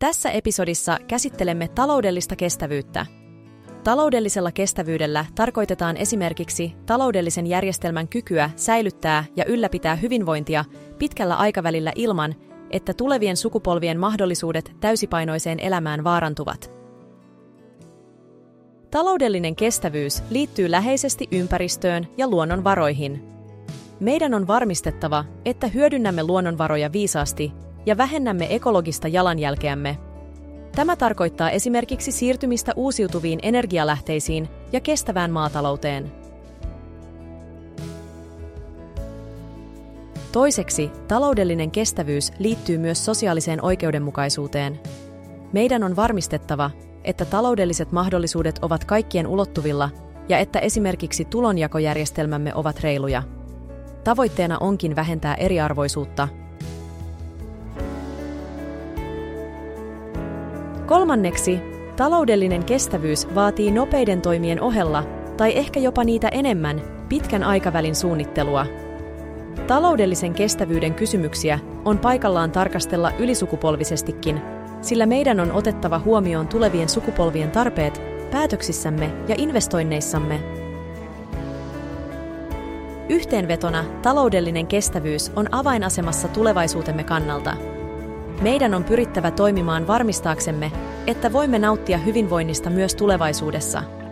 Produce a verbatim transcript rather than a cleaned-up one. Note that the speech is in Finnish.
Tässä episodissa käsittelemme taloudellista kestävyyttä. Taloudellisella kestävyydellä tarkoitetaan esimerkiksi taloudellisen järjestelmän kykyä säilyttää ja ylläpitää hyvinvointia pitkällä aikavälillä ilman, että tulevien sukupolvien mahdollisuudet täysipainoiseen elämään vaarantuvat. Taloudellinen kestävyys liittyy läheisesti ympäristöön ja luonnonvaroihin. Meidän on varmistettava, että hyödynnämme luonnonvaroja viisaasti ja vähennämme ekologista jalanjälkeämme. Tämä tarkoittaa esimerkiksi siirtymistä uusiutuviin energialähteisiin ja kestävään maatalouteen. Toiseksi, taloudellinen kestävyys liittyy myös sosiaaliseen oikeudenmukaisuuteen. Meidän on varmistettava, että taloudelliset mahdollisuudet ovat kaikkien ulottuvilla ja että esimerkiksi tulonjakojärjestelmämme ovat reiluja. Tavoitteena onkin vähentää eriarvoisuutta. Kolmanneksi, taloudellinen kestävyys vaatii nopeiden toimien ohella, tai ehkä jopa niitä enemmän, pitkän aikavälin suunnittelua. Taloudellisen kestävyyden kysymyksiä on paikallaan tarkastella ylisukupolvisestikin, sillä meidän on otettava huomioon tulevien sukupolvien tarpeet päätöksissämme ja investoinneissamme. Yhteenvetona taloudellinen kestävyys on avainasemassa tulevaisuutemme kannalta. Meidän on pyrittävä toimimaan varmistaaksemme, että voimme nauttia hyvinvoinnista myös tulevaisuudessa.